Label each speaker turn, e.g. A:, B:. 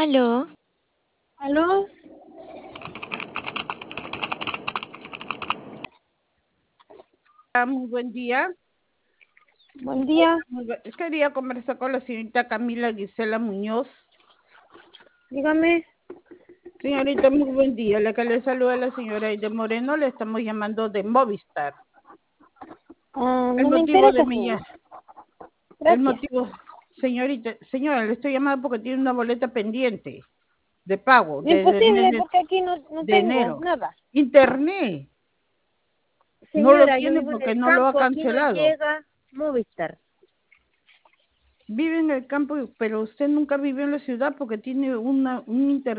A: Aló,
B: ¿Aló?
C: Muy buen día.
B: Buen día.
C: Quería conversar con la señorita Camila Gisela Muñoz.
B: Dígame.
C: Señorita, muy buen día. La que le saluda la señora Aide Moreno, le estamos llamando de Movistar. El
B: No me
C: motivo de
B: interesa,
C: mi
B: señora.
C: el
B: Gracias.
C: motivo, señora, le estoy llamando porque tiene una boleta pendiente de pago desde el mes
B: Imposible, porque aquí no
C: de
B: tengo
C: enero.
B: nada.
C: Internet, no lo
B: Señora, yo
C: tiene
B: vivo en
C: porque
B: el
C: no lo ha
B: campo, aquí no
C: cancelado.
B: llega Movistar.
C: Vive en el campo, pero usted nunca vivió en la ciudad porque tiene un internet